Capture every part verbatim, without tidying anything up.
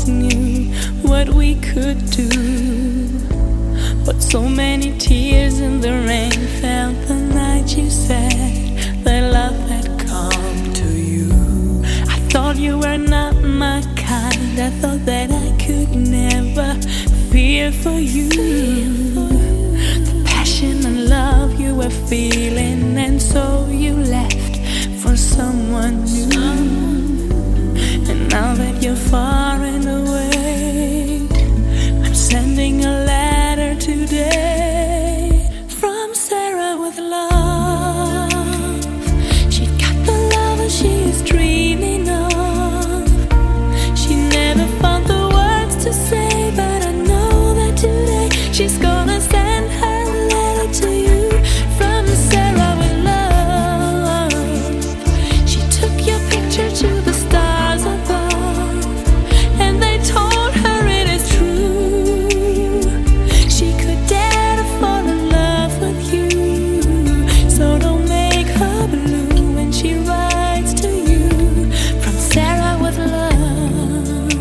knew what we could do. But so many tears in the rain fell the night you said that love had come to you. I thought you were not my kind. I thought that I could never fear for you. The passion and love you were feeling, and so you left for someone new. And now that you're far and away, I'm sending a letter today from Sarah with love. She got the love she is dreaming of. She never found the words to say, but I know that today she's gonna send her letter to you from Sarah with love. She took your picture to the stars above, and they told her it is true. She could dare to fall in love with you, so don't make her blue when she writes to you from Sarah with love.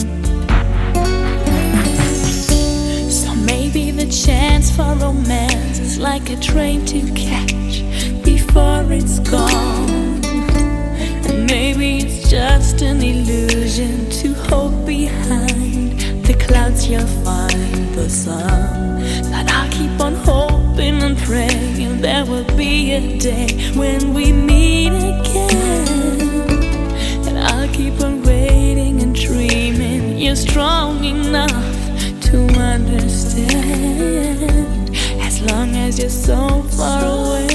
So maybe the chance for romance is like a train to catch before it's gone. And maybe it's just an illusion to hope behind the clouds you'll find the sun. But I'll keep on hoping and praying there will be a day when we meet again. And I'll keep on waiting and dreaming you're strong enough to understand. As long as you're so far away,